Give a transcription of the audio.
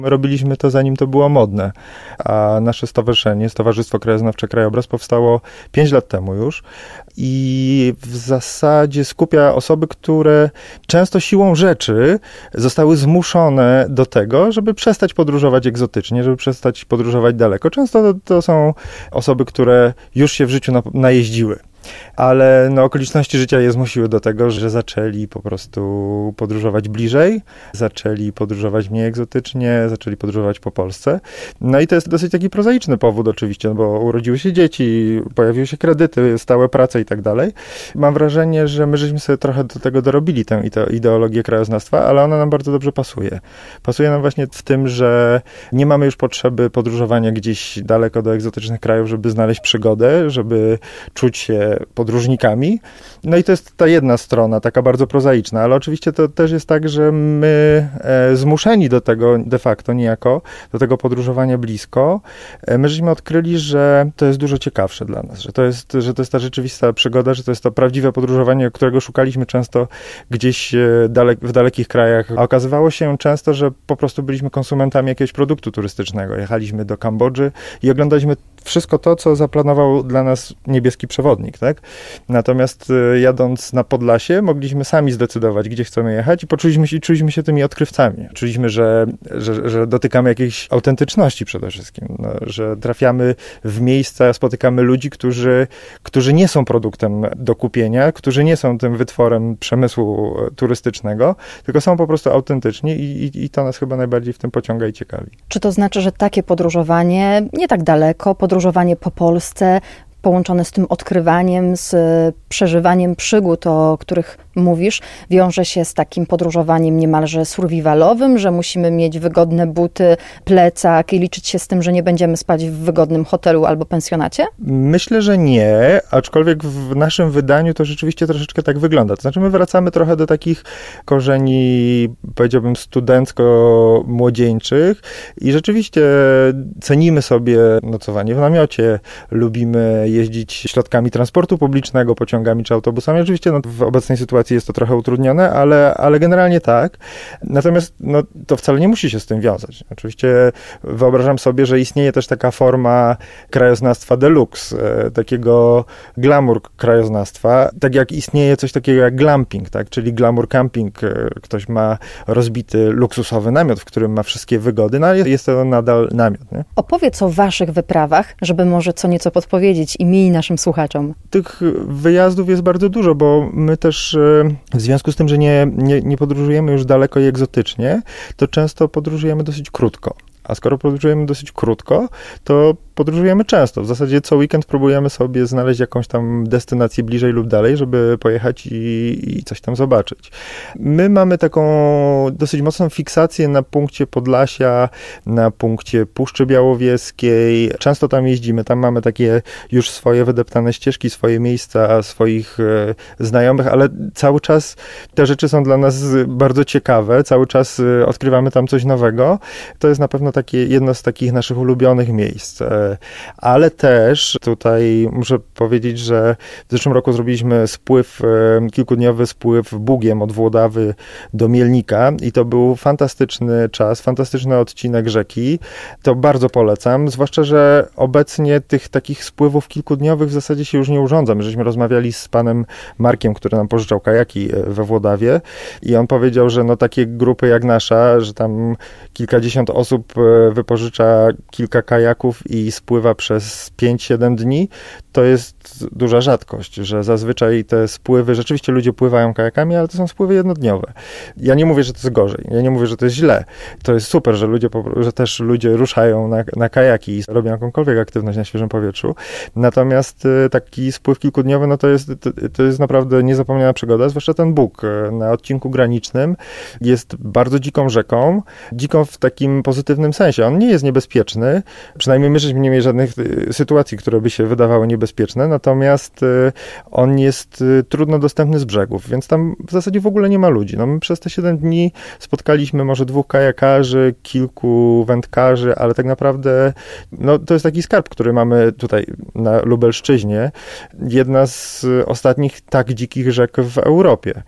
My robiliśmy to, zanim to było modne, a nasze stowarzyszenie, Stowarzysztwo Krajoznawcze Krajobraz, powstało 5 lat temu już i w zasadzie skupia osoby, które często siłą rzeczy zostały zmuszone do tego, żeby przestać podróżować egzotycznie, żeby przestać podróżować daleko. Często to są osoby, które już się w życiu najeździły. Ale okoliczności życia je zmusiły do tego, że zaczęli po prostu podróżować bliżej, zaczęli podróżować mniej egzotycznie, zaczęli podróżować po Polsce. No i to jest dosyć taki prozaiczny powód oczywiście, bo urodziły się dzieci, pojawiły się kredyty, stałe prace i tak dalej. Mam wrażenie, że my żeśmy sobie trochę do tego dorobili tę ideologię krajoznawstwa, ale ona nam bardzo dobrze pasuje. Pasuje nam właśnie w tym, że nie mamy już potrzeby podróżowania gdzieś daleko do egzotycznych krajów, żeby znaleźć przygodę, żeby czuć się podróżnikami. No i to jest ta jedna strona, taka bardzo prozaiczna, ale oczywiście to też jest tak, że my zmuszeni do tego de facto niejako, do tego podróżowania blisko, my żeśmy odkryli, że to jest dużo ciekawsze dla nas, że to jest ta rzeczywista przygoda, że to jest to prawdziwe podróżowanie, którego szukaliśmy często gdzieś w dalekich krajach. A okazywało się często, że po prostu byliśmy konsumentami jakiegoś produktu turystycznego. Jechaliśmy do Kambodży i oglądaliśmy wszystko to, co zaplanował dla nas niebieski przewodnik, tak? Natomiast jadąc na Podlasie, mogliśmy sami zdecydować, gdzie chcemy jechać i czuliśmy się tymi odkrywcami. Czuliśmy, że dotykamy jakiejś autentyczności przede wszystkim, że trafiamy w miejsca, spotykamy ludzi, którzy nie są produktem do kupienia, którzy nie są tym wytworem przemysłu turystycznego, tylko są po prostu autentyczni i to nas chyba najbardziej w tym pociąga i ciekawi. Czy to znaczy, że takie podróżowanie, nie tak daleko, podróżowanie po Polsce, połączone z tym odkrywaniem, z przeżywaniem przygód, o których mówisz, wiąże się z takim podróżowaniem niemalże survivalowym, że musimy mieć wygodne buty, plecak i liczyć się z tym, że nie będziemy spać w wygodnym hotelu albo pensjonacie? Myślę, że nie, aczkolwiek w naszym wydaniu to rzeczywiście troszeczkę tak wygląda. To znaczy my wracamy trochę do takich korzeni, powiedziałbym, studencko-młodzieńczych i rzeczywiście cenimy sobie nocowanie w namiocie, lubimy jeździć środkami transportu publicznego, pociągami czy autobusami. Oczywiście w obecnej sytuacji jest to trochę utrudnione, ale generalnie tak. Natomiast to wcale nie musi się z tym wiązać. Oczywiście wyobrażam sobie, że istnieje też taka forma krajoznawstwa deluxe, takiego glamour krajoznawstwa, tak jak istnieje coś takiego jak glamping, tak? Czyli glamour camping. Ktoś ma rozbity luksusowy namiot, w którym ma wszystkie wygody, no ale jest to nadal namiot. Nie? Opowiedz o waszych wyprawach, żeby może co nieco podpowiedzieć i mi i naszym słuchaczom. Tych wyjazdów jest bardzo dużo, bo my też w związku z tym, że nie podróżujemy już daleko i egzotycznie, to często podróżujemy dosyć krótko. A skoro podróżujemy dosyć krótko, to podróżujemy często. W zasadzie co weekend próbujemy sobie znaleźć jakąś tam destynację bliżej lub dalej, żeby pojechać i coś tam zobaczyć. My mamy taką dosyć mocną fiksację na punkcie Podlasia, na punkcie Puszczy Białowieskiej. Często tam jeździmy, tam mamy takie już swoje wydeptane ścieżki, swoje miejsca, swoich znajomych, ale cały czas te rzeczy są dla nas bardzo ciekawe, cały czas odkrywamy tam coś nowego. To jest na pewno takie jedno z takich naszych ulubionych miejsc. Ale też tutaj muszę powiedzieć, że w zeszłym roku zrobiliśmy kilkudniowy spływ Bugiem od Włodawy do Mielnika i to był fantastyczny czas, fantastyczny odcinek rzeki. To bardzo polecam, zwłaszcza, że obecnie tych takich spływów kilkudniowych w zasadzie się już nie urządza. My żeśmy rozmawiali z panem Markiem, który nam pożyczał kajaki we Włodawie i on powiedział, że takie grupy jak nasza, że tam kilkadziesiąt osób wypożycza kilka kajaków i spływa przez 5-7 dni, to jest duża rzadkość, że zazwyczaj te spływy, rzeczywiście ludzie pływają kajakami, ale to są spływy jednodniowe. Ja nie mówię, że to jest gorzej, ja nie mówię, że to jest źle. To jest super, że też ludzie ruszają na kajaki i robią jakąkolwiek aktywność na świeżym powietrzu. Natomiast taki spływ kilkudniowy, to jest naprawdę niezapomniana przygoda, zwłaszcza ten Bug na odcinku granicznym jest bardzo dziką rzeką, dziką w takim pozytywnym sensie. On nie jest niebezpieczny, przynajmniej my żeśmy nie mieli żadnych sytuacji, które by się wydawały niebezpieczne, natomiast on jest trudno dostępny z brzegów, więc tam w zasadzie w ogóle nie ma ludzi. My przez te 7 dni spotkaliśmy może 2 kajakarzy, kilku wędkarzy, ale tak naprawdę to jest taki skarb, który mamy tutaj na Lubelszczyźnie. Jedna z ostatnich tak dzikich rzek w Europie.